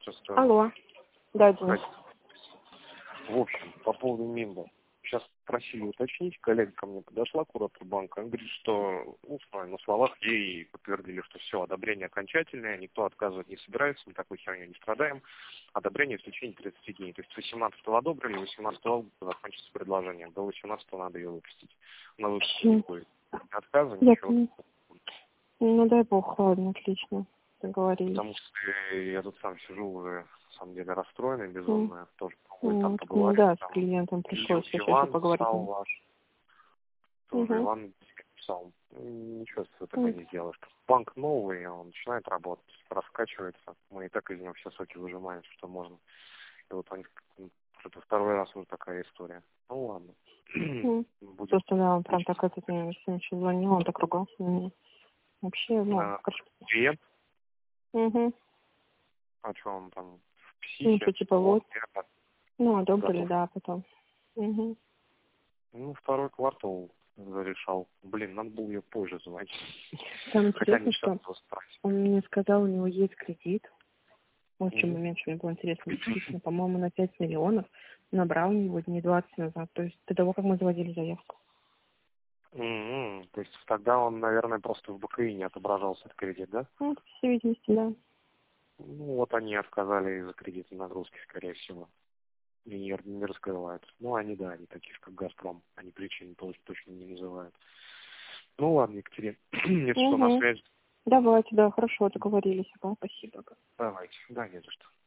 Здравствуйте. Алло. Да, Денис. В общем, по поводу МИМБа. Сейчас просили уточнить, коллега ко мне подошла, куратор банка, он говорит, что на словах ей подтвердили, что все, одобрение окончательное, никто отказывать не собирается, мы такой херней не страдаем. Одобрение в течение 30 дней. То есть 18-го одобрили, 18-го закончится предложение. До 18-го надо ее выпустить. На выпуске не будет отказа, ничего. Ну дай бог, ладно, отлично. Договорились. Потому что я тут сам сижу уже, на самом деле, расстроенный, безумно. Тоже там Ну побывать. да, Там с клиентом пришлось еще Иван поговорить. писал ваш. Тоже Иван писал. Ничего с такой не сделаешь. Банк новый, он начинает работать, раскачивается. Мы и так из него все соки выжимаем, что можно. И вот он что-то второй раз уже такая история. Ну ладно. Просто да, он прям так этот мне еще звонил, он так ругался на меня. Вообще, короче. Клиент? Угу. А что он там в психе? Ну, что типа вот. Одобрили, да, потом. Ну, второй квартал зарешал. Блин, надо было ее позже звонить. Там интересно, что он мне сказал, у него есть кредит. Вот в чем момент, что мне было интересно. Действительно, по-моему, на 5 миллионов набрал у него дней 20 назад. То есть до того, как мы заводили заявку. То есть тогда он, наверное, просто в БКИ не отображался этот кредит, да? Ну, по всей видимости, да. Ну, вот они отказали из-за кредитной нагрузки, скорее всего. И не раскрывают. Ну, они, да, они такие же, как «Газпром». Они причины точно не называют. Ну, ладно, Екатерина. Нет, что, на связи. Давайте, да, хорошо, договорились. Спасибо. Давайте. Да, не за что.